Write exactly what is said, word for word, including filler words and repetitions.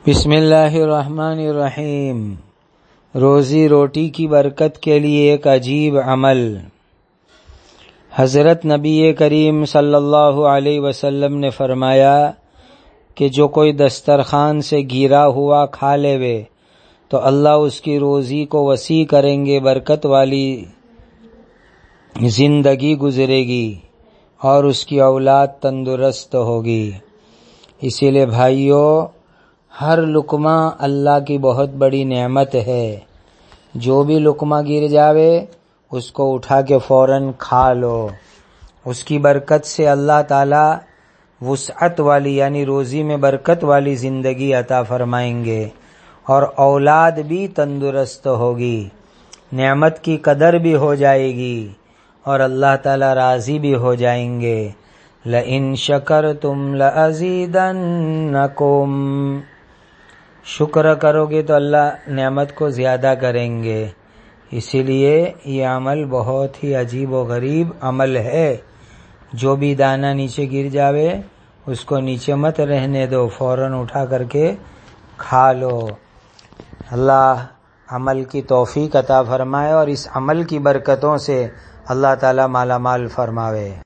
بسم اللہ الرحمن الرحیم۔ روزی روٹی کی برکت کے لیے ایک عجیب عمل۔ حضرت نبی کریم صلی اللہ علیہ وسلم نے فرمایا کہ جو کوئی دسترخوان سے گرا ہوا کھا لے وے تو اللہ اس کی روزی کو وسیع کریں گے، برکت والی زندگی گزرے گی اور اس کی اولاد تندرست ہوگی۔ اسی لیے بھائیوں، ہر لقمہ اللہ کی بہت بڑی نعمت ہے۔ جو بھی لقمہ گر جاوے اس کو اٹھا کے فوراً کھا لو، اس کی برکت سے اللہ تعالی وسعت والی یعنی روزی میں برکت والی زندگی عطا فرمائیں گے اور اولاد بھی تندرست ہوگی، نعمت کی قدر بھی ہو جائے گی اور اللہ تعالی راضی بھی ہو جائیں گے۔ لَإِن شَكَرْتُمْ لَأَزِيدَنَّكُمْ، شکر کرو گے تو اللہ نعمت کو زیادہ کریں گے۔ اسی لیے یہ عمل بہت ہی عجیب و غریب عمل ہے۔ جو بھی دانہ نیچے گر جاوے اس کو نیچے مت رہنے دو، فوراً اٹھا کر کے کھا لو۔ اللہ عمل کی توفیق عطا فرمائے اور اس عمل کی برکتوں سے اللہ تعالی مالا مال فرماوے۔